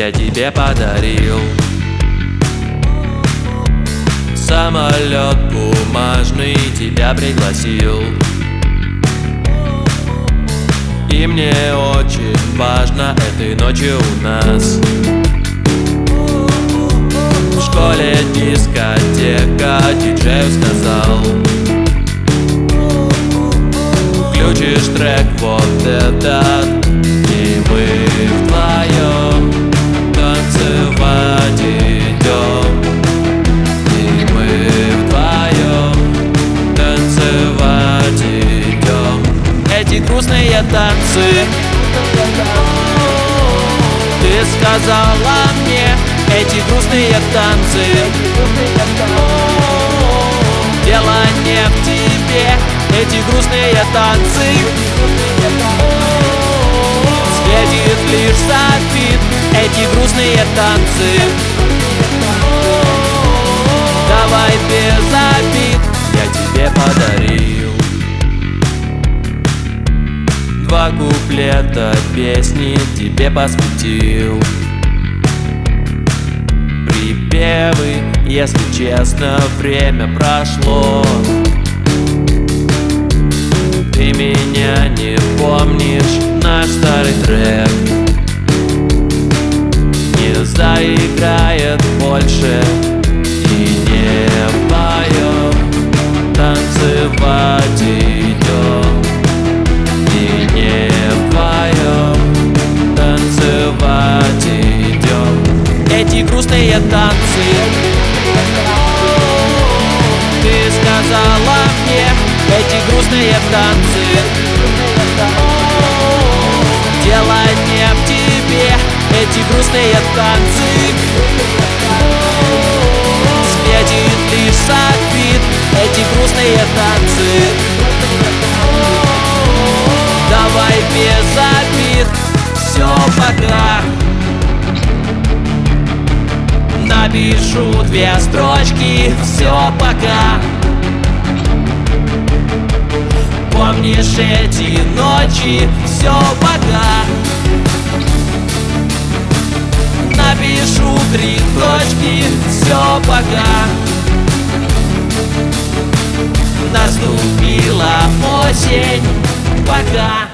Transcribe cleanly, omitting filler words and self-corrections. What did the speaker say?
я тебе подарил. Самолет бумажный тебя пригласил. И мне очень важно этой ночью у нас в школе дискотека, диджею сказал: включишь трек вот этот, и мы вдвоем танцевать идем. И мы вдвоем танцевать идем. Эти грустные танцы, ты сказала мне, эти грустные танцы, дело не в тебе. Эти грустные танцы светит лишь софит. Эти грустные танцы, давай без обид, я тебе подарил. 2 куплета песни тебе посвятил. Припевы, если честно, время прошло. Ты меня не помнишь, наш старый трек не заиграет больше. И не вдвоем танцевать идем. И не вдвоем танцевать идем. Эти грустные танцы, ты сказала мне, эти грустные танцы, дело не в тебе. Эти грустные танцы светит лишь софит. Эти грустные танцы, давай без обид. Все, пока. Напишу 2 строчки. Все, пока. Помнишь эти ночи? Все, пока. Напишу 3 точки. Все, пока. Наступила осень. Пока.